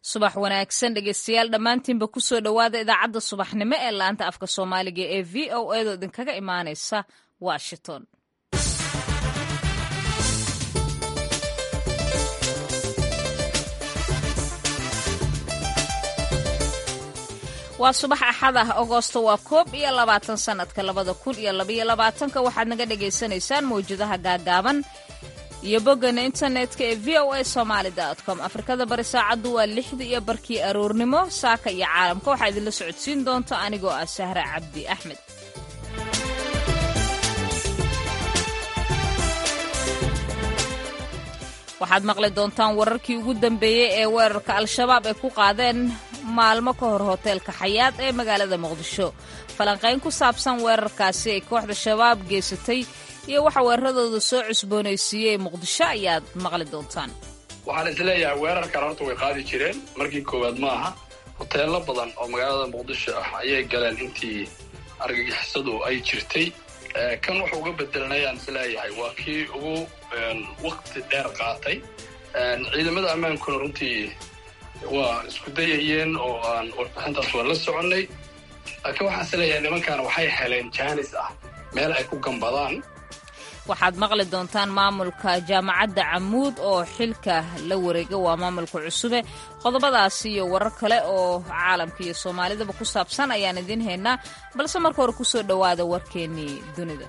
subax wanaagsan dhegeystayaal dhammaantiinba kusoo dhowaada idaacadda subaxnimo ee laanta afka soomaaliga ee v o a do idinkaga imaanaysa washington. waa subax axad ah agoosto waa 21 sanadka 2022 waxaad naga dhagaysanaysaan mawjadaha gaagaaban iyo boggana internetka ee voasomali.com. afrikada bari saacaddu waa 6:00 aroornimo saaka iyo caalamka waxaa idinla socodsiin doonta anigoo ah Sahra Cabdi Axmed. waxaad maqli doontaan wararkii ugu dambeeyey ee weerarka al-shabaab ay ku qaadeen maalmo ka hor hoteelka xayaad ee magaalada muqdisho. falanqayn ku saabsan weerarkaasi ay kooxda shabaab geysatay iyo waxa weeraradooda soo cusboonaysiiyey muqdisho ayaad maqli doontaan. waxaan isleeyahay weerarkan horta way qaadi jireen markii koowaad ma aha. hoteelo badan oo magaalada muqdisho ah ayay galeen intii argagixisadu ay jirtay. kan wuxuu uga bedelanayaan isleeyahay waa kii ugu waqti dheer qaatay. ciidamada ammaankuna runtii waa isku dayayeen oo aan warbixintaas waa la soconnay. laakiin waxaan isleeyahay nimankan waxay heleen jaanis ah meel ay ku gambadaan. waxaad maqli doontaan maamulka jaamacadda Camuud oo xilka la wareega waa maamulka cusube. qodobadaasi iyo warar kale oo caalamka iyo Soomaalidaba ku saabsan ayaan idin haynaa balse marka hore ku soo dhawaada warkeennii dunida.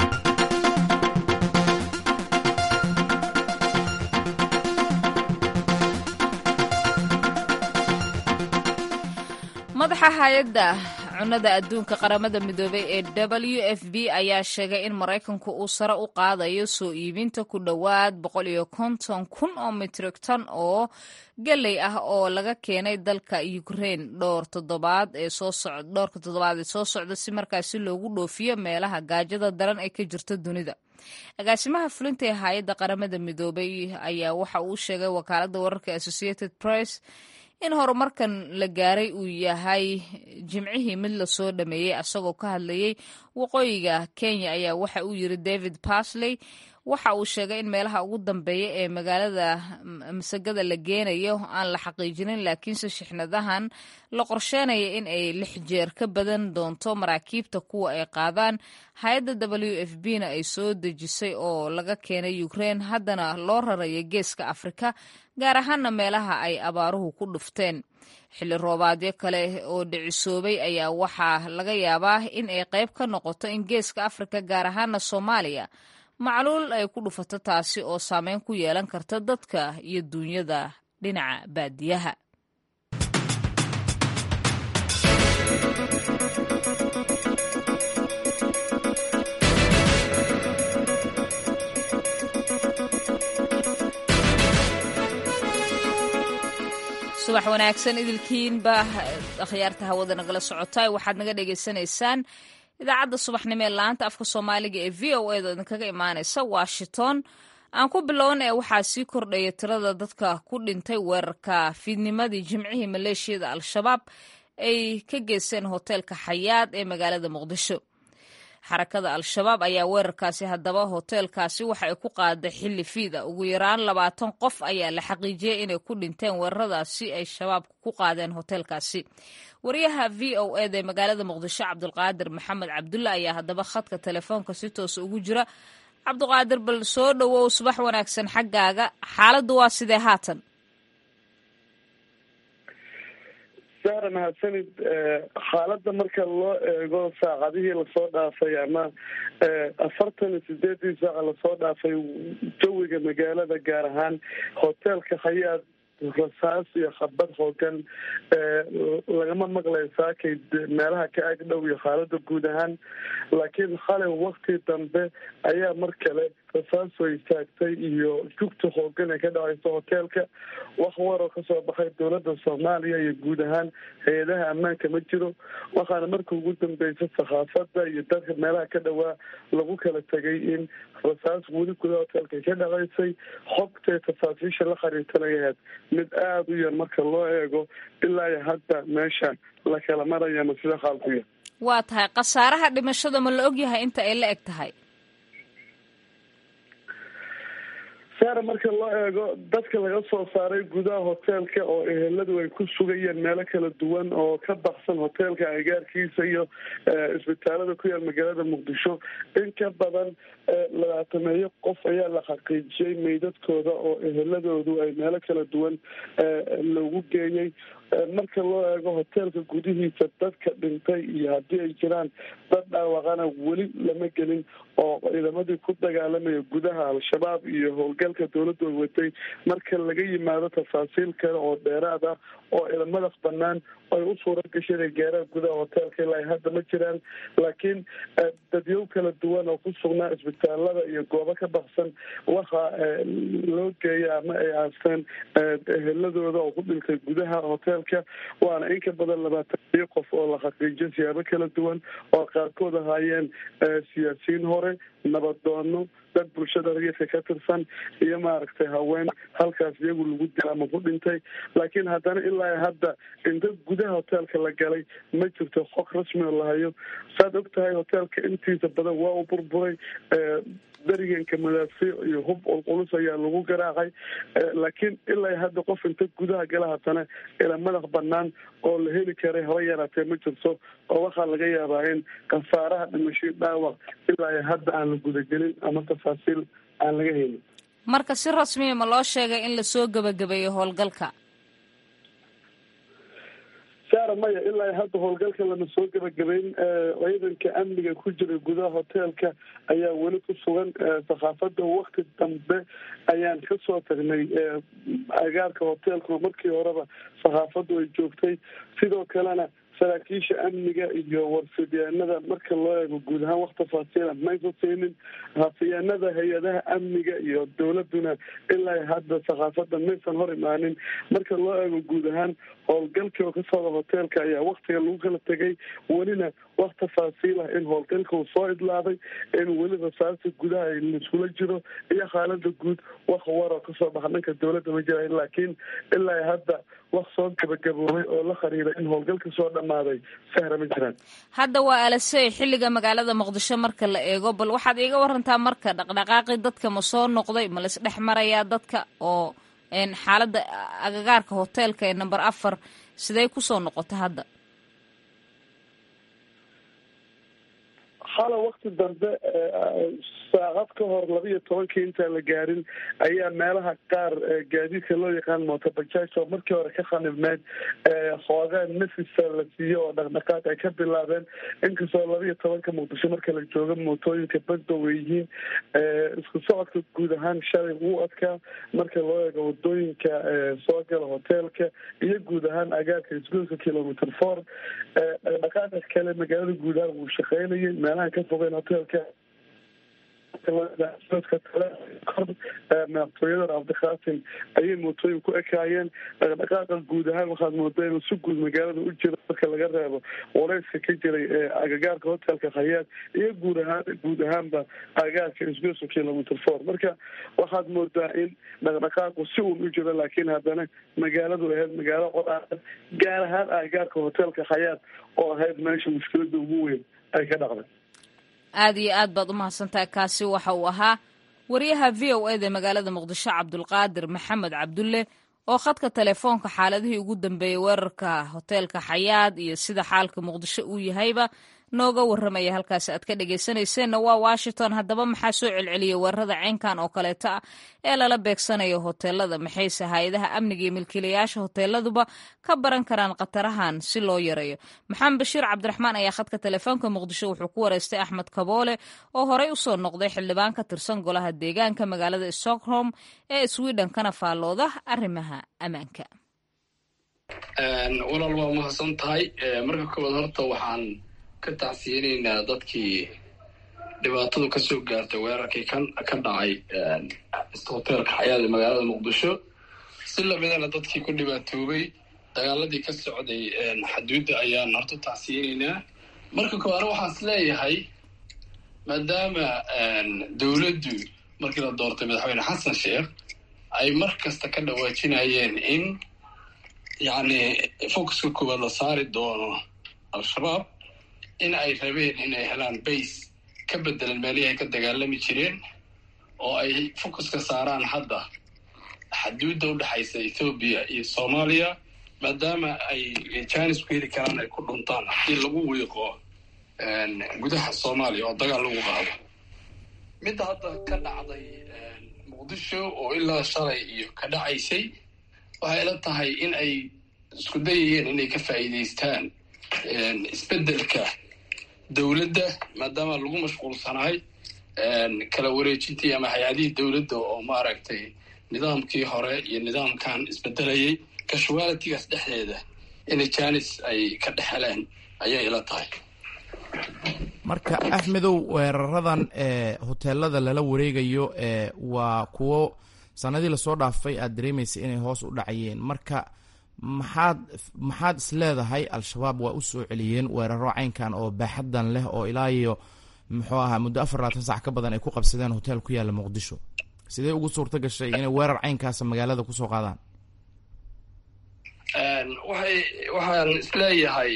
madaxa hay'adda cunada adduunka qaramada midoobay ee WFP ayaa sheegay in Maraykanku uu sare u qaadayo soo iibinta ku dhowaad 150,000 oo metrik tan oo galey ah oo laga keenay dalka Ukraine dhowrka toddobaad ee soo socda si markaasi loogu dhoofiyo meelaha gaajada daran ay ka jirto dunida. agaasimaha fulinta ee hay'adda qaramada midoobay ayaa waxa uu sheegay wakaaladda wararka Associated Press in horumarkan la gaaray uu yahay jimcihii mid la soo dhameeyey. asagoo ka hadlayay waqooyiga Kenya ayaa waxa uu yiri David Parsley waxa uu sheegay in meelaha ugu dambeeya ee magaalada masagada la geenayo aan la xaqiijinin laakiinse shixnadahan la qorsheenaya in ay 6 jeer ka badan doonto maraakiibta kuwa ay qaadaan. hay'adda WFP-na ay soo dejisay oo laga keenay Ukraine haddana loo rarayo geeska Afrika gaar ahaana meelaha ay abaaruhu ku dhufteen. xilli roobaadyo kale oo dhicisoobay ayaa waxaa laga yaabaa in ay qayb ka noqoto in geeska Afrika gaar ahaana Soomaaliya macluul ay ku dhufato taasi oo saameyn ku yeelan karta dadka iyo duunyada dhinaca baadiyaha. subax wanaagsan idilkiinba akhyaarta hawada nagala socotay waxaad naga dhegaysanaysaan idaacadda subaxnimo ee laanta afka soomaaliga ee v o a da idinkaga imaanaysa Washington. aan ku bilowna waxaa sii kordhaya tirada dadka ku dhintay weerarka fiidnimadii jimcihii maleeshiyada al-shabaab ay ka geysteen hoteelka xayaad ee magaalada muqdisho. xarakada al-shabaab ayaa weerarkaasi haddaba hoteelkaasi waxa ay ku qaaday xilli fiida. ugu yaraan 20 qof ayaa la xaqiijiyey inay ku dhinteen weeraradaasi ay shabaabku ku qaadeen hoteelkaasi. wariyaha v o a ee magaalada muqdisho Cabdulqaadir Maxamed Cabdulla ayaa haddaba khadka telefoonka si toos ugu jira. Cabdulqaadir bal soo dhawow subax wanaagsan xaggaaga xaaladdu waa sidee haatan? sahra mahadsanid. xaaladda marka loo eego saacadihii lasoo dhaafay ama 48 saaca lasoo dhaafay jawiga magaalada gaar ahaan hoteelka xayaad rasaas iyo khabad hoogan lagama maqlayo saakay meelaha ka ag dhow iyo xaaladda guud ahaan. laakiin xalay waqti dambe ayaa mar kale rasaas way istaagtay iyo jugta hoogan ee ka dhacaysa hoteelka. wax waroo kasoo baxay dowladda Soomaaliya iyo guud ahaan hay-adaha ammaanka ma jiro. waxaana markii ugu dambeysay saxaafadda iyo dadka meelaha ka dhowaa lagu kala tegay in rasaas weli gudaha hoteelka ka dhacaysay. xogtay tafaasiisha la xiriirtanayahayd mid aada u yar marka loo eego ilaa iyo hadda meesha la kala maraya ma sida xaalkuya. waa tahay khasaaraha dhimashada ma la ogyahay inta ay la eg tahay? saara marka loo eego dadka laga soo saaray gudaha hoteelka oo eheladu ay ku sugayeen meelo kala duwan oo ka baxsan hoteelka agaarkiisa iyo isbitaalada ku yaal magaalada muqdisho in ka badan 20 qof ayaa la xaqiijiyey meydadkooda oo eheladoodu ay meelo kala duwan loogu geeyey marka loo eego hoteelka gudihiisa dadka dhintay iyo haddii ay jiraan dad dhaawacana weli lama gelin oo ciidamadii ku dagaalamaya gudaha al-shabaab iyo howlgalka dowladda ay watay marka laga yimaado tafaasiil kale oo dheeraad ah oo madax banaan ay u suura gashay inay gaaraan gudaha hoteelka ilaa hadda ma jiraan laakiin dadyow kala duwan oo ku sugnaa isbitaalada iyo goobo ka baxsan waxaa loo geeya ama ay aasteen eheladooda oo ku dhintay gudaha hoteelka waana in ka badan 20 qof oo la xaqiijiyay siyaabo kala duwan oo qaarkood ahaayeen siyaasiyiin hore nabadoono dad bulshada rayidka ka tirsan iyo maaragtay haween halkaas iyagu lagu dilay ama ku dhintay laakiin haddana ilaa hadda inta gudaha hoteelka la galay ma jirto xog rasmi oo lahayo saad og tahay hoteelka intiisa badan waa u burburay dariganka madaafiic iyo hub culculus ayaa lagu garaacay laakiin ilaa hadda qof inta gudaha gala haddana ila madax banaan oo la heli karay haba yaraatee ma jirto oo waxaa laga yaabaa in khasaaraha dhimasho dhaawac ilaa hadda aan la gudagelin ama tafaasiil aan laga helin marka si rasmiya ma loo sheegay in lasoo gabagabeeyo howlgalka saara maya ilaa hadda howlgalka lama soo gabagabeyn ciidanka amniga ku jira gudaha hoteelka ayaa weli ku sugan saxaafadda wakti dambe ayaan kasoo tagnay agaarka hoteelka markii horeba saxaafaddu ay joogtay sidoo kalena saraakiisha amniga iyo warfidyaanada marka loo eego guud ahaan wax tafaasiila maysa siinin hafiyeenada hay-adaha amniga iyo dowladuna ilaa hadda saxaafadda maysan hor imaanin marka loo eego guud ahaan howlgalkii oo ka socda hoteelka ayaa waktiga lagu kala tegay welina wax tafaasiil ah in howlgalka uu soo idlaaday in weli rasaasta gudaha laiskula jiro iyo xaalada guud wax waroo kasoo baxa dhanka dowladda ma jira laakiin ilaa hadda wax soo gabagaboobay oo la xiriira in howlgalka soo dhamaaday sahra ma jiraan hadda waa alasey xilliga magaalada muqdisho marka la eego bal waxaad iiga warantaa marka dhaqdhaqaaqi dadka ma soo noqday ma la isdhex marayaa dadka oo xaaladda agagaarka hoteelka ee number 4 sidee kusoo noqota hadda hala wakti dambe saacad ka hor 12 intaan la gaarin ayaa meelaha qaar gaadiidka loo yaqaan motobajaaj oo markii hore ka khanibneyd xoogaa nafisa la siiyo oo dhaqdhaqaaq ay ka bilaabeen inkastoo 12 muqdisho marka la joogo mootooyinka baddow ay yihiin isku socodka guud ahaan shalay wuu adkaa marka loo eego wadooyinka soo gala hoteelka iyo guud ahaan agaarka isgoyska kilometer 4 dhaqdhaqaaqa kale magaalada guud ahaan wuu shaqeynayay meelaha ka fogeen hoteelka madaxtooyada cabdiqaasim ayay mootooyin ku ekaayeen dhaqdhaqaaqa guud ahaan waxaad moodaa inuu si guud magaalada u jiro marka laga reebo wareyska ka jiray agagaarka hoteelka khayaad iyo guud ahaanba agagaarka isgoyska kilometer 4 marka waxaad moodaa in dhaqdhaqaaqu si uun u jiro laakiin haddana magaaladu ahayd magaalo qor-aan gaar ahaan agagaarka hoteelka khayaad oo ahayd meesha mushkilada ugu weyn ay ka dhacday aada iyo aad baad umahadsantahay kaasi waxa uu ahaa wariyaha v o eda magaalada muqdisho cabdulqaadir maxamed cabdulle oo khadka telefoonka xaaladihii ugu dambeeyey weerarka hoteelka xayaad iyo sida xaalka muqdisho uu yahayba nooga warramaya halkaasi aad ka dhegaysanayseena waa washington haddaba maxaa soo celceliyay weerarada ceynkan oo kaleeta ah ee lala beegsanayo hoteelada maxayse hay-adaha amniga iyo milkiilayaasha hoteeladuba ka baran karaan khatarahan si loo yareeyo maxamed bashiir cabdiraxmaan ayaa khadka telefoonka muqdisho wuxuu ku wareystay axmed kaboole oo horey usoo noqday xildhibaan ka tirsan golaha deegaanka magaalada stockholm ee sweden kana faallooda arrimaha ammaanka. walaal waa mahadsan tahay marka koowaad horta waxaan ka tacsiyeynaynaa dadkii dhibaatadu ka soo gaartay weerarkii ka dhacay hoteelka xayaad ee magaalada muqdisho si lamidana dadkii ku dhibaatoobay dagaaladii ka socday xaduudda ayaan horta tacsiyeynaynaa marka koowaad waxaan is leeyahay maadaama dowladdu markii la doortay madaxweyne xasan sheekh ay mar kasta ka dhawaajinayeen in yacni focuska koowaad la saari doono al-shabaab in ay rabeen inay helaan base ka bedelan meelihii ay ka dagaalami jireen oo ay focuska saaraan hadda xaduudda udhexaysa Ethiopia iyo Soomaaliya maadaama ay Chinese ku heli karaan ay ku dhuntaan haddii lagu wiiqo gudaha Soomaaliya oo dagaal lagu qaado. midda hadda ka dhacday Muqdisho oo ilaa shalay iyo ka dhacaysay waxay la tahay in ay isku dayayeen inay ka faa'iidaystaan isbeddelka dowladda maadaama lagu mashquulsanahay kala wareejintii ama hay-adihii dowladda oo maaragtay nidaamkii hore iyo nidaamkan isbedelayay casualitigaas dhexdeeda in Chinese ay ka dhexeleen ayay ila tahay. marka Axmedow, weeraradan hoteelada lala wareegayo waa kuwo sanadii lasoo dhaafay aad dareemaysay inay hoos u dhacayeen. marka maxaad isleedahay al-shabaab waa u soo celiyeen weeraro caynkan oo baaxadan leh oo ilaa iyo muxuu ahaa muddo 24 saac ka badan ay ku qabsadeen hotel ku yaala Muqdisho? sidee ugu suurto gashay inay weerar caynkaas magaalada ku soo qaadaan? waxaan isleeyahay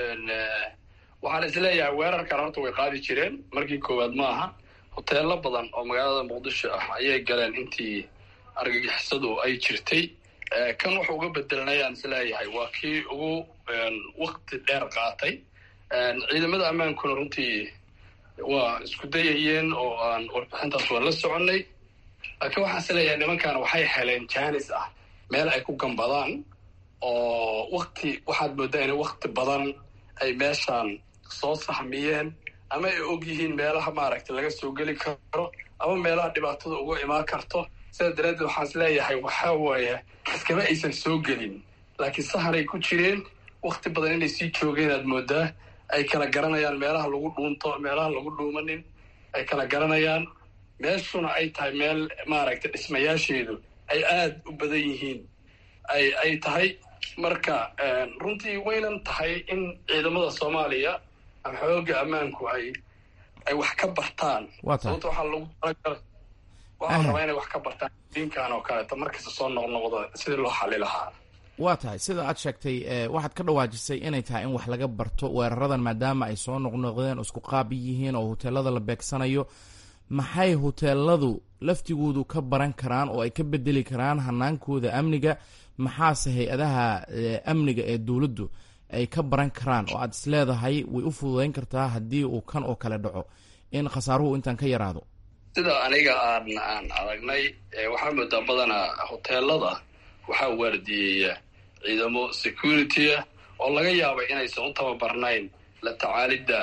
weerarkan horta way qaadi jireen markii koowaad ma aha. hoteelo badan oo magaalada Muqdisho ah ayay galeen intii argagixisadu ay jirtay. kan wuxuu uga bedelanayaan isleeyahay waa kii ugu waqti dheer qaatay. ciidamada ammaankuna runtii waa isku dayayeen oo aan warbixintaas waa la soconay. laakiin waxaan isleeyahay nimankan waxay heleen Chinese ah meel ay ku gambadaan oo waxaad moodaa inay waqti badan ay meeshaan soo sahmiyeen ama ay og yihiin meelaha maaragtay laga soo geli karo ama meelaha dhibaatada uga imaan karto. sidaa daraaddeed waxaan isleeyahay waxaa waaye iskama aysan soo gelin laakiin saharay ku jireen waqti badan inay sii joogeen aad moodaa. ay kala garanayaan meelaha lagu dhuunto meelaha lagu dhuumanin ay kala garanayaan. meeshuna ay tahay meel maaragtay dhismayaasheedu ay aad u badan yihiin ay tahay. marka runtii waynan tahay in ciidamada Soomaaliya ama xoogga ammaanku ay wax ka bartaan. sababta waxaa lagu rabaa inay wax ka bartaan dinkan oo kaleeto markasta soo noqnoqda sidii loo xalli lahaa. waa tahay sida aad sheegtay waxaad ka dhawaajisay inay tahay in wax laga barto weeraradan maadaama ay soo noqnoqdeen oo isku qaab yihiin oo hoteelada la beegsanayo. maxay hoteeladu laftigoodu ka baran karaan oo ay ka bedeli karaan hanaankooda amniga? maxaase hay-adaha amniga ee dowladdu ay ka baran karaan oo aad isleedahay way u fududayn kartaa haddii uu kan oo kale dhaco in khasaaruhu intaan ka yaraado? sida aniga aan aragnay waxaa moodaa badanaa hoteelada waxaa waardiyeeya ciidamo security oo laga yaabay inaysan u tababarnayn la tacaalidda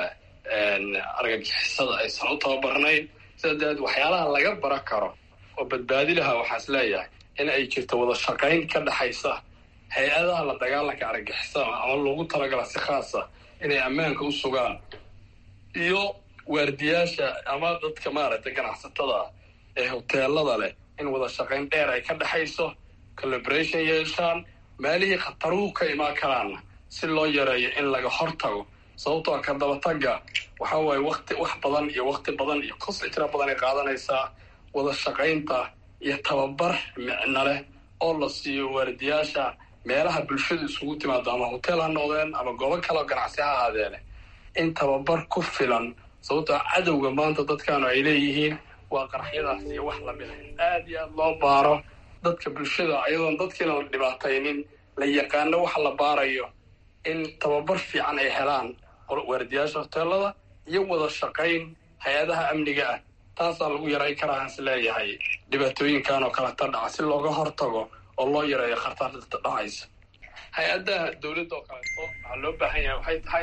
argagixisada aysan u tababarnayn. sida daraaddeed waxyaalaha laga baran karo oo badbaadi lahaa waxaa isleeyahay in ay jirto wada shaqayn ka dhaxaysa hay-adaha la dagaalanka argagixisada ama loogu talagala si khaasa inay ammaanka u sugaan iyo waardiyaasha ama dadka maaragtay ganacsatada ee hoteelada leh in wada shaqayn dheer ay ka dhaxayso, collaboration yeeshaan, meelihii khataruhu ka imaan karaanna si loo yareeyo in laga hortago. sababtoo ka dabataga waxaa waaye wax badan iyo kositira badan ay qaadanaysaa. wada shaqaynta iyo tababar micno leh oo la siiyo waardiyaasha meelaha bulshadu isugu timaado ama hotel ha noqdeen ama goobo kale oo ganacsi ha ahaadeen in tababar ku filan. sababtoo cadowga maanta dadkaanu ay leeyihiin waa qaraxyadaas iyo wax lamid aad iyo aad loo baaro dadka bulshada ayadoon dadkiina la dhibaataynin la yaqaano waxa la baarayo in tababar fiican ay helaan waardiyaasha hoteelada iyo wada shaqayn hay-adaha amniga ah. taasaa lagu yaray karaa is leeyahay dhibaatooyinkan oo kaleta dhaca si looga hortago oo loo yareeyo khatarta dhacaysa. hay-adaha dowladda oo kaleeto waxaa loo baahan yahay waxay tahay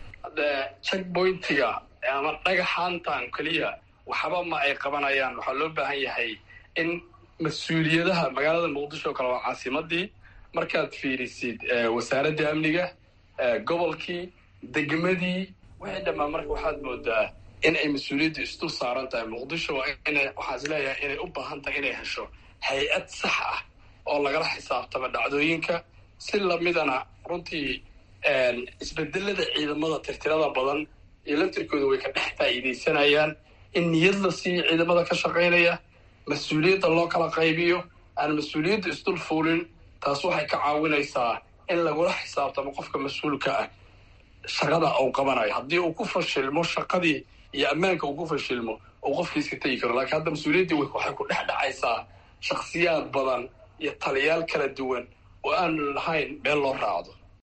checkpointiga ama dhagaxaantan keliya waxba ma ay qabanayaan. waxaa loo baahan yahay in mas-uuliyadaha magaalada Muqdisho kale waa caasimadii markaad fiirisid wasaaradda amniga gobolkii degmadii wixii dhammaan marka waxaad moodaa in ay mas-uuliyadda isdul saaran tahay. Muqdisho waxaa isleeyahay inay u baahan tahay inay hesho hay-ad sax ah oo lagala xisaabtamo dhacdooyinka. si lamidana runtii isbedelada ciidamada tirtirada badan iyo laftirkooda way ka dhex faa'iidaysanayaan in niyad la siiyo ciidamada ka shaqaynaya, mas-uuliyadda loo kala qaybiyo, aan mas-uuliyadda isdul fuulin. taas waxay ka caawinaysaa in lagula xisaabtamo qofka mas-uulka ah shaqada uu qabanayo. haddii uu ku fashilmo shaqadii iyo ammaanka uu ku fashilmo oo qofkiiska tegi karo. laakiin hadda mas-uuliyaddii waxay ku dhex dhacaysaa shakhsiyaad badan iyo taliyaal kala duwan oo aan lahayn meel loo raacdo.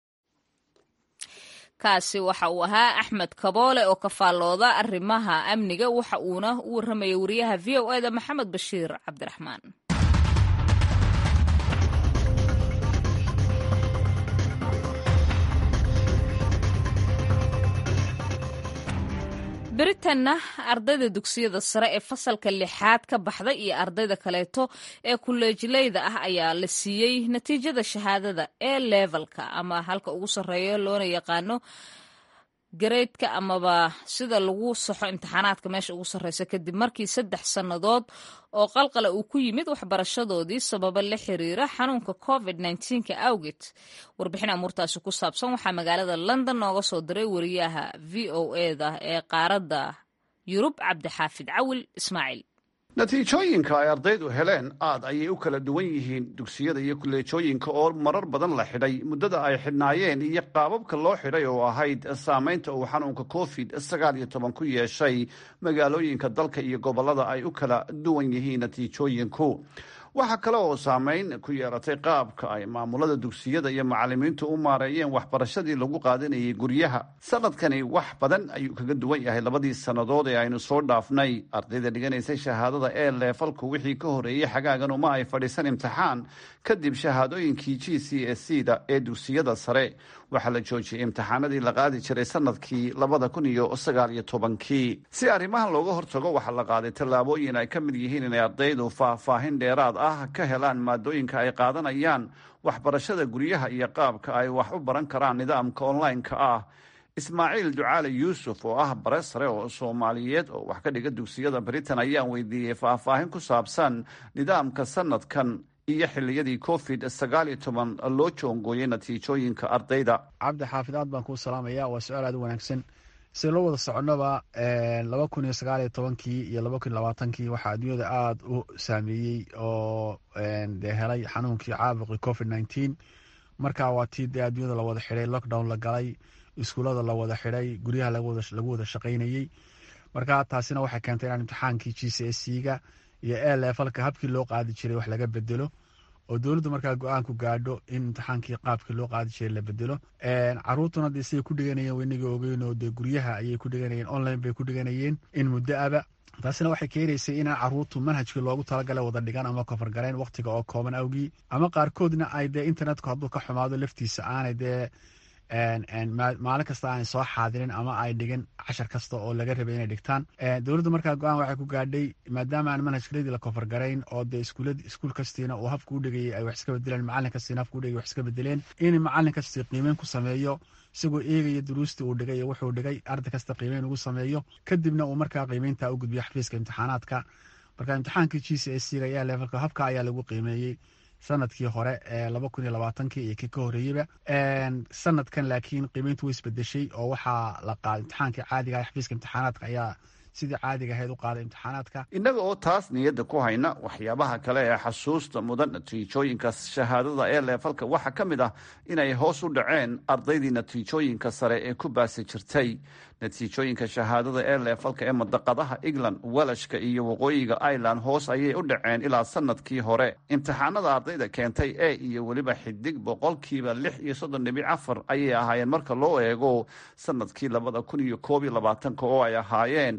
kaasi waxa uu ahaa Axmed Kaboole oo ka faallooda arrimaha amniga, waxa uuna u warramayay wariyaha VOA-da Maxamed Bashiir Cabdiraxmaan. beritanna ardayda dugsiyada sare ee fasalka 6aad ka baxday iyo ardayda kaleeto ee kuleejileyda ah ayaa la siiyey natiijada shahaadada ee levelka ama halka ugu sarreeyo loona yaqaano gareydka amaba sida lagu saxo imtixaanaadka meesha ugu sarreysa kadib markii 3 sannadood oo qalqala uu ku yimid waxbarashadoodii sababa la xiriira xanuunka COVID-19 awgeed. warbixin amuurtaasi ku saabsan waxaa magaalada London nooga soo diray wariyaha VOA-da ee qaaradda Yurub Cabdixaafid Cawil Ismaaciil. natiijooyinka ay ardaydu heleen aad ayay u kala duwan yihiin dugsiyada iyo kuleejooyinka oo marar badan la xidhay muddada ay xidhnaayeen iyo qaababka loo xidhay oo ahayd saamaynta uu xanuunka COVID-19 ku yeeshay magaalooyinka dalka iyo gobollada ay u kala duwan yihiin natiijooyinku. waxaa kale oo saamayn ku yeelatay qaabka ay maamulada dugsiyada iyo macallimiintu u maareeyeen waxbarashadii lagu qaadanayay guryaha. sanadkani wax badan ayuu kaga duwan yahay labadii sannadood ee aynu soo dhaafnay. ardayda dhiganaysay shahaadada ee leefalku wixii ka horeeyey xagaagan uma ay fadhiisan imtixaan kadib shahaadooyinkii GCSE-da ee dugsiyada sare. waxaa la joojiyey imtixaanadii la qaadi jiray sanadkii 2019. si arrimahan looga hortago waxaa la qaaday tallaabooyin ay ka mid yihiin inay ardaydu faahfaahin dheeraad ah ka helaan maadooyinka ay qaadanayaan, waxbarashada guryaha iyo qaabka ay wax u baran karaan nidaamka online-ka ah. Ismaaciil Ducaale Yuusuf oo ah bare sare oo Soomaaliyeed oo wax ka dhiga dugsiyada Britain ayaan weydiiyey faahfaahin ku saabsan nidaamka sanadkan iyo xilliyadii COVID-19 loo joongooyey natiijooyinka ardayda. cabdi xaafid aad baan kuu salaamaya. waa su-aal aad u wanaagsan. si loo wada soconaba 2019 iyo 2020 waxaa adduunyada aada u saameeyey oo dee helay xanuunkii caabuqii COVID-19. markaa waa tii dee adduunyada la wada xidhay, lockdown la galay, iskuullada la wada xidhay, guryaha lagu wada shaqaynayey. markaa taasina waxay keentay inaan imtixaankii GCSE-ga iyo A-levelka habkii loo qaadi jiray wax laga bedelo oo dowladdu markaa go-aan ku gaadho in imtixaankii qaabkii loo qaadi jiray la bedelo. caruurtuna dee siday ku dhiganayeen weyniga ogeyn oo dee guryaha ayay ku dhiganayeen, online bay ku dhiganayeen in muddo aba. taasina waxay keenaysay inaan caruurtu manhajkii loogu talagalay wada dhigan ama kofargareen waqtiga oo kooban awgii, ama qaarkoodna ay dee internetku hadduu ka xumaado laftiisa aanay dee maalin kasta aanay soo xaadirin ama ay dhigin cashar kasta oo laga rabay inay dhigtaan. dowladdu markaa go-aan waxay ku gaadhay maadaama aan manhajkeedii la kofargarayn oo dee iskuul kastiina uu habka u dhigayay ay wax iska bedeleen, macallin kastiina habka u dhigay wax iska bedeleen, in macallin kastii qiimeyn ku sameeyo isagoo eegaya duruustii uu dhigay iyo wuxuu dhigay, arday kasta qiimeyn ugu sameeyo, kadibna uu markaa qiimeynta u gudbiyo xafiiska imtixaanaadka. marka imtixaankii GCSE-ga ayaa levelka habka ayaa lagu qiimeeyey sanadkii hore ee 2020 iyo kii ka horeeyeyba. sanadkan laakiin qiimeyntu way isbedeshay oo waxaa la qaaday imtixaankii caadiga ah. xafiiska imtixaanaadka ayaa sidii caadiga ahayd u qaaday imtixaanaadka. innaga oo taas niyadda ku hayna waxyaabaha kale ee xasuusta mudan natiijooyinka shahaadada ee leefalka waxaa ka mid ah inay hoos u dhaceen ardaydii natiijooyinka sare ee ku baasi jirtay. natiijooyinka shahaadada ee leefalka ee madaqadaha England, Welshka iyo waqooyiga Ireland hoos ayay u dhaceen ilaa sanadkii hore. imtixaanada ardayda keentay A iyo weliba xidig 36.4 ayay ahaayeen marka loo eego sanadkii 2021 oo ay ahaayeen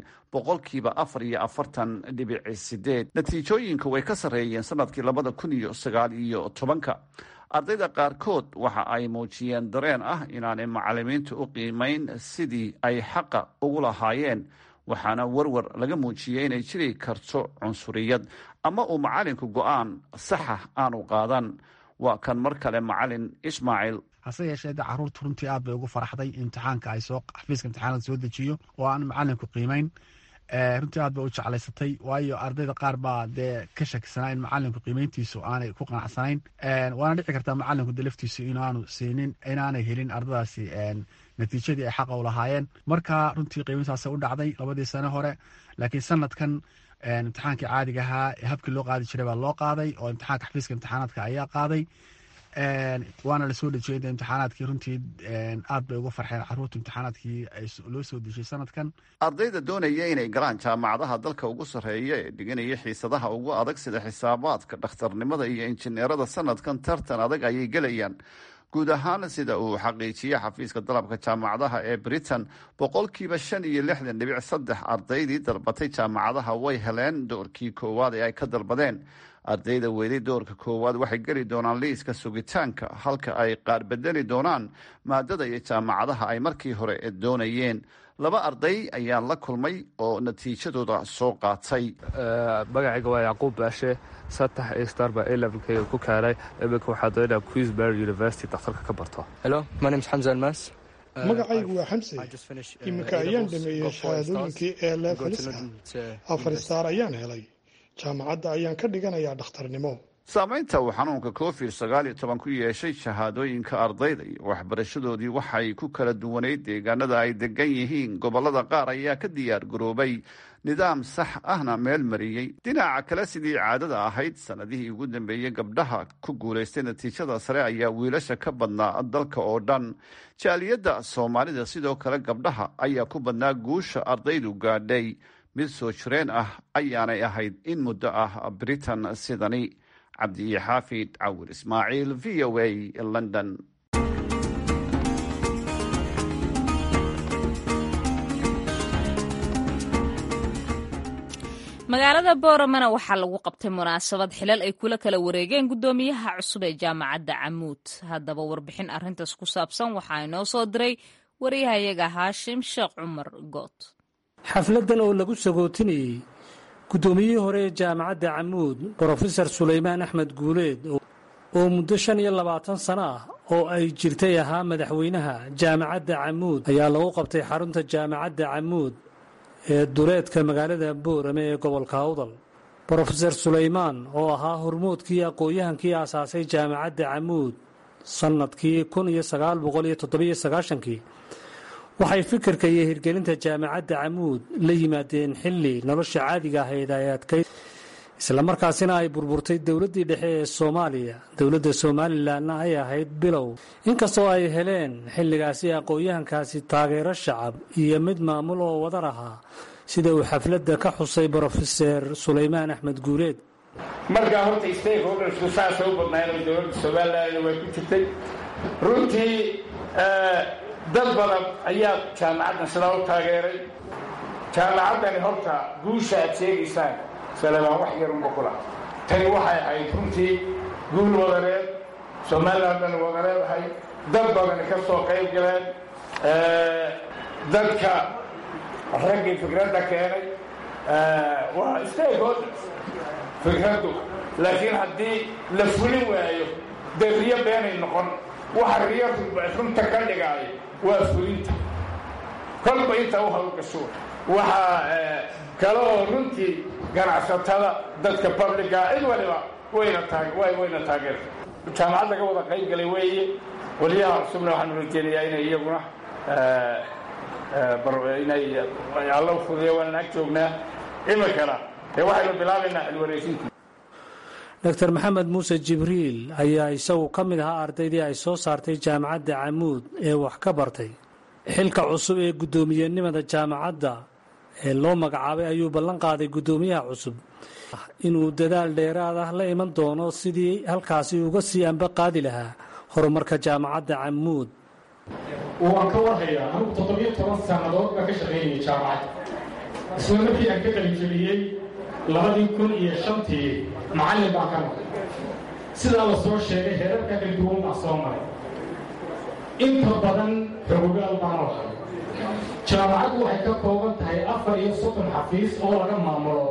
44.8. natiijooyinka way ka sarreeyeen sanadkii 2019. ardayda qaarkood waxa ay muujiyeen dareen ah inaanay macallimiintu u qiimayn sidii ay xaqa ugu lahaayeen, waxaana warwar laga muujiyey inay jiri karto cunsuriyad ama uu macallinku go-aan saxa aanu qaadan. waa kan mar kale macallin Ismaaciil. hase yeeshee de caruurtu runtii aad bay ugu faraxday imtixaanka ay xafiiska imtixaanada soo dejiyo oo aan macallinku qiimayn. runtii aad bay u jeclaysatay, waayo ardayda qaar baa dee ka shakisanaa in macallinku qiimeyntiisu aanay ku qanacsanayn. waana dhici kartaa macallinku de laftiisu inaanu siinin, inaanay helin ardadaasi natiijadii ay xaqa u lahaayeen. marka runtii qiimeyntaas u dhacday 2 sano hore, laakiin sanadkan imtixaankii caadiga ahaa ee habkii loo qaadi jiray baa loo qaaday oo imtixaanka xafiiska imtixaanaadka ayaa qaaday. waana lasoo dhejiyay imtixaanaadkii runtii aad bay uga farxeen caruurta imtixaanaadkii loo soo dejiyey sanadkan. ardayda doonaya inay galaan jaamacadaha dalka ugu sarreeya ee dhiganaya xiisadaha ugu adag sida xisaabaadka, dhakhtarnimada iyo injineerada sanadkan tartan adag ayay gelayaan. guud ahaan sida uu xaqiijiyey xafiiska dalabka jaamacadaha ee Britain, 65.3% ardaydii dalbatay jaamacadaha way heleen doorkii koowaad ee ay ka dalbadeen. ardayda weeday doorka koowaad waxay geli doonaan liiska sugitaanka, halka ay qaar bedeli doonaan maadada iyo jaamacadaha ay markii hore doonayeen. 2 arday ayaan la kulmay oo natiijadooda soo qaatay. magacayga waa Yacquub Baashe, 3 star baa A-levelkayga ku kaalay. iminka waxaa doonaya Queensbury University dhakhtarka ka barto. Hello, my name is Hamza Almas. magacaygu waa xamse. iminka ayaan dhameeyey shahaadooyinkii A-levelska. 4 star ayaan helay. jaamacadda ayaan ka dhiganayaa dhakhtarnimo. saamaynta uu xanuunka COVID-19 ku yeeshay shahaadooyinka ardayda iyo waxbarashadoodii waxay ku kala duwanayd deegaanada ay degan yihiin. gobolada qaar ayaa ka diyaar garoobay nidaam sax ahna meel mariyey. dhinaca kale, sidii caadada ahayd sanadihii ugu dambeeyey, gabdhaha ku guulaystay natiijada sare ayaa wiilasha ka badnaa dalka oo dhan. jaaliyadda Soomaalida sidoo kale gabdhaha ayaa ku badnaa guusha ardaydu gaadhay. mid soo jireen ah ayaanay ahayd in muddo ah Britain sidani. cabdi xaafid cawil ismaaciil, VOA, London. magaalada Boorama waxaa lagu qabtay munaasabad xilal ay kula kala wareegeen gudoomiyaha cusub ee jaamacadda Camuud. haddaba warbixin arintaas ku saabsan waxaa inoo soo diray wariyahayaga Haashim Sheekh Cumar Good. xafladan oo lagu sagootinayey gudoomiyihii hore ee jaamacadda Camuud Professor Suleymaan Axmed Guuleed oo muddo 25 sano ah oo ay jirtay ahaa madaxweynaha jaamacadda Camuud ayaa lagu qabtay xarunta jaamacadda Camuud ee duleedka magaalada Boorama ee gobolka Awdal. Professor Suleymaan oo ahaa hormoodkii aqoonyahankii aasaasay jaamacadda Camuud sanadkii 1997 waxay fikirka iyo hirgelinta jaamacadda Camuud la yimaadeen xilli nolosha caadiga ahayd ay adkayd, isla markaasina ay burburtay dowladdii dhexe ee Soomaaliya. dowladda Somalilandna ay ahayd bilow, inkastoo ay heleen xilligaasi aqoonyahankaasi taageero shacab iyo mid maamul oo wadar ahaa, sida uu xafladda ka xusay Professor Suleymaan Axmed Guuleed. markaa horta stakeholdersku saasay u badnaayeen dowladda Somaliland way ku jirtay. runtii dad badan ayaa jaamacaddan sidaa u taageeray. jaamacaddani horta guusha aad sheegaysaan Suleymaan wax yar uma kula. tani waxay ahayd runtii guul wadareed, Somalilandna wada leedahay. dad badan ka soo qayb galeen. dadka raggii fikradda keenay waa stakeholders fikraddu, laakiin haddii la fulin waayo dee riyo beenay noqon. waxa riyo runta ka dhigay waa fulinta, kolba inta u hawlgasho. waxaa kaloo runtii ganacsatada, dadka publica, cid waliba wayna taageertay. jaamacad laga wada qayb galay weeye. waliyaha cusubna waxaanu rajeynayaa inay iyaguna inay alla u fududeeya. waanaan ag joognaa iminkana dee waxaynu bilaabaynaa xilwareejintii. Dr. Maxamed Muuse Jibriil ayaa isagu ka mid ahaa ardaydii ay soo saartay jaamacadda Camuud ee wax ka bartay. xilka cusub ee guddoomiyenimada jaamacadda ee loo magacaabay ayuu ballan qaaday guddoomiyaha cusub inuu dadaal dheeraad ah la iman doono sidii halkaasi uga sii anba qaadi lahaa horumarka jaamacadda Camuud. waan ka warhayaa anigu 17 sannadood baan ka shaqaynayay jaamacadda. isla markii aan ka qalinjabiyey 2005 macallin baan ka noqday. sidaa la soo sheegay heerarka kala duwan baan soo maray. inta badan xogogaal baan u ahay. jaamacaddu waxay ka kooban tahay 34 xafiis oo laga maamulo.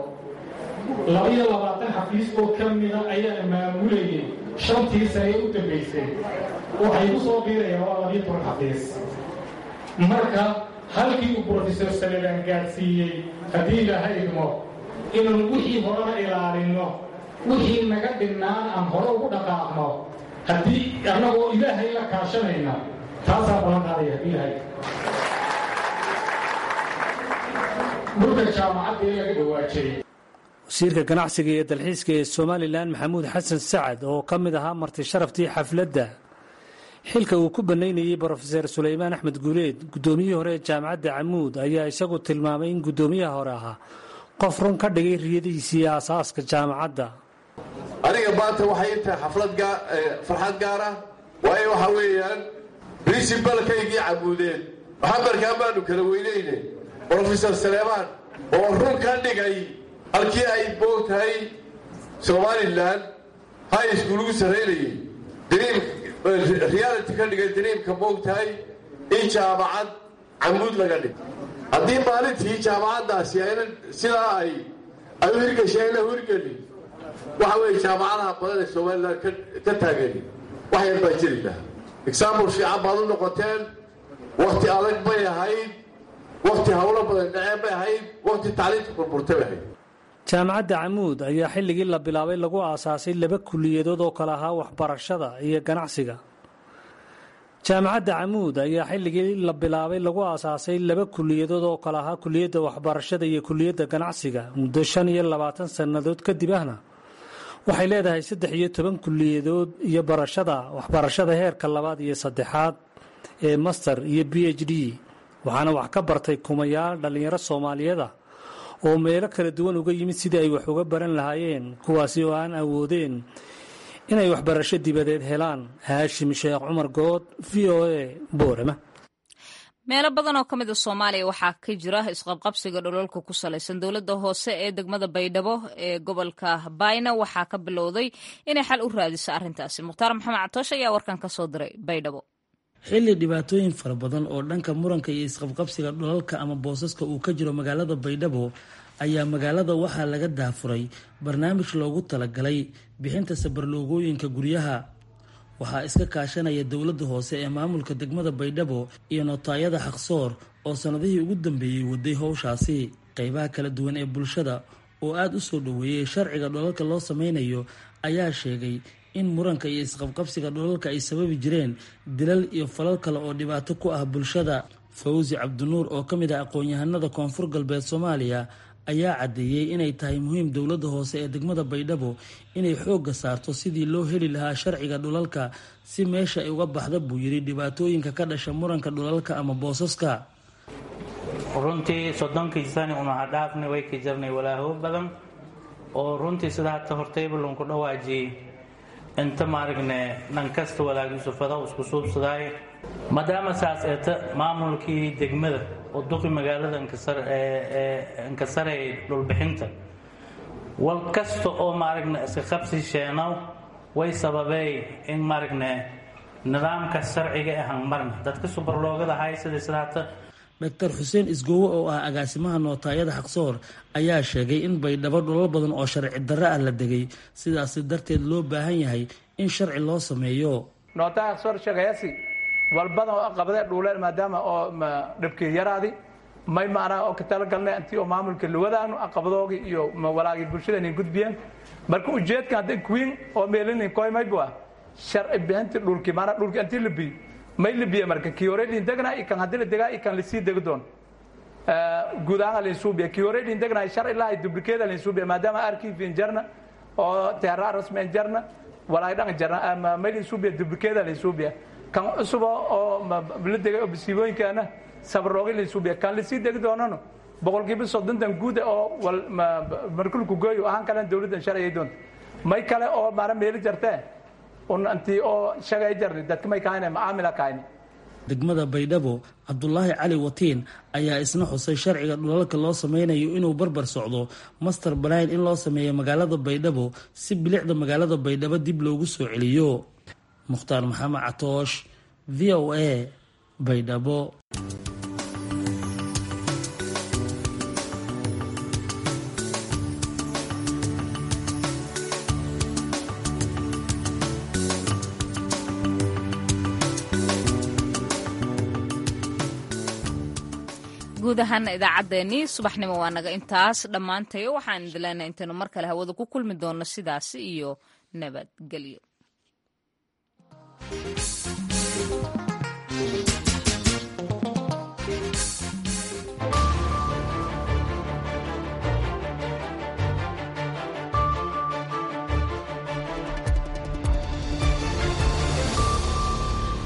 22 xafiis oo ka mida ayaa maamulayay 5 sane u dambaysay. waxay ku soo biirayaan waa 12 xafiis. marka halkii uu Professor Suleymaan gaadsiiyey haddii ilaahay idmo inaan wixii horena ilaalinno, wixii naga dhinnaan aan hore ugu dhaqaaqno, haddii annagoo ilaahay la kaashanayna, taasaa balan qaadaya ilaahay. dhulka jaamacadda ee laga dhawaajiyey wasiirka ganacsiga iyo dalxiiska ee somalilan maxamuud xasan sacad oo ka mid ahaa marti sharaftii xafladda xilka uu ku bannaynayey brofeser sulaymaan axmed guuleed guddoomiyihii hore ee jaamacadda camuud ayaa isagu tilmaamay in guddoomiyaha hore ahaa qof run ka dhigay riyadiisii aasaaska jaamacadda. aniga maanta waxay intahay farxad gaar ah waayo waxa weeyaan princibalkaygii camuudeed maxamarkaa baanu kala weynayne brofesor sulaymaan oo run ka dhigay halkii ay moogtahay somalilan high school ugu sarraynayay reality ka dhigay dariimka moogtahay in jaamacad camuud laga dhig haddii maalintii jaamacaddaasi aynan sidaa ay u hirgashayna hirgeli waxa weeye jaamacadaha badan ee somalilan ka taagani wax yar baa jiri lahaa example fiican baad u noqoteen wakti adag bay ahayd wakti hawlo badan dhaceen bay ahayd wakti tacliinta burburta bay ahayd. jaamacadda camuud ayaa xilligii la bilaabay lagu aasaasay 2 kuliyadood oo kala ahaa waxbarashada iyo ganacsiga. jaamacadda camuud ayaa xilligii la bilaabay lagu aasaasay 2 kuliyadood oo kala ahaa kuliyadda waxbarashada iyo kuliyadda ganacsiga muddo 25 sannadood kadib ahna waxay leedahay 13 kuliyadood iyo waxbarashada heerka 2 iyo 3 ee master iyo PhD waxaana wax ka bartay kumayaal dhalinyaro Soomaaliyeed oo meelo kala duwan uga yimid sidii ay wax uga baran lahaayeen kuwaasi oo aan awoodeen inay waxbarasho dibadeed helaan. Haashim Sheekh Cumar Good, VOA, Boorama. meelo badan oo ka mid ah Soomaaliya waxaa ka jira isqabqabsiga dhulalka ku salaysan. dowladda hoose ee degmada Baydhabo ee gobolka Bayna waxaa ka bilowday inay xal u raadiso arrintaasi. Mukhtaar Maxamed Catoosh ayaa warkan ka soo diray Baydhabo. xilli dhibaatooyin fara badan oo dhanka muranka iyo isqabqabsiga dhulalka ama boosaska uu ka jiro magaalada Baydhabo ayaa magaalada waxaa laga daafuray barnaamij loogu talagalay bixinta sabarloogooyinka guryaha. waxaa iska kaashanaya dowladda hoose ee maamulka degmada Baydhabo iyo notaayada Xaqsoor oo sanadihii ugu dambeeyey waday howshaasi. qaybaha kala duwan ee bulshada oo aad u soo dhoweeyay sharciga dhulalka loo sameynayo ayaa sheegay in muranka iyo isqabqabsiga dhulalka ay sababi jireen dilal iyo falal kale oo dhibaato ku ah bulshada. Fawzi Cabdinuur oo ka mid ah aqoon-yahanada Koonfur Galbeed Soomaaliya ayaa caddeeyey inay tahay muhiim dowladda hoose ee degmada Baydhabo inay xoogga saarto sidii loo heli lahaa sharciga dhulalka si meesha ay uga baxda buu yidhi dhibaatooyinka ka dhasha muranka dhulalka ama boosaska. runtii 30 sano una dhaafni way ka jirnay walaaho badan oo runtii sida hata hortayba lunku dhawaajiyay inta maaragne nan kasta walaagiisu fadaw isku suubsaday maadaama saas ee maamulkii degmada oo duqi magaalada inkasarey dhulbixinta wal kasta oo maaragne iska qabsi sheenow way sababay in maaragne nidaamka sharciga ah marna dadka subarloogada haysta sidaata. Dr. Xuseen Isgoowo oo ah agaasimaha nootaayada Xaqsoor ayaa sheegay in Baydhabo dhulal badan oo sharci darro ah la degay sidaas darteed loo baahan yahay in sharci loo sameeyo. nootaayada Xaqsoor shaqaysi walbada oo qabada dhuuleen maadaama oo dhibkii yaraadi may maana oo ka talagalnay intii oo maamulka luwadaanu aqabadoogi iyo walaagi bulshada in gudbiyeen marka ujeedka hadda queen oo meelin koy may bua sharci bixinta dhulkii maana dhulkii intii la biyo may libiya marka kiyoreedin degna ikan hadii la degaa ikan la sii degi doon gudaha la suubiya kiyoreedin degna sharci la duplicate la suubiya maadaama arkiif jarna oo teerar rasmi jarna walaay dhan jarna ama may la suubiya duplicate la suubiya kan cusub oo la degay oo bisiibooyinkaana sabroogi la suubiya kan la sii degi doonano boqolkiiba 30 guud oo markuu ku gooyo ahaan kala dawladda sharci doon may kale oo maara meel jartay antii oo shaqay jarnay dadka may kaayeen macaamila kaayeen. degmada Baydhabo Cabdullaahi Cali Watiin ayaa isna xusay sharciga dhulalka loo sameynayo inuu barbar socdo master plan in loo sameeyo magaalada Baydhabo si bilicda magaalada Baydhabo dib loogu soo celiyo. Mukhtaar Maxamed Catoosh, VOA, Baydhabo. guud ahaan idaacaddeenii subaxnimo waa naga intaas dhammaantayo waxaan idin leenahay intaynu mar kale hawada ku kulmi doonno sidaasi iyo nabadgelyo.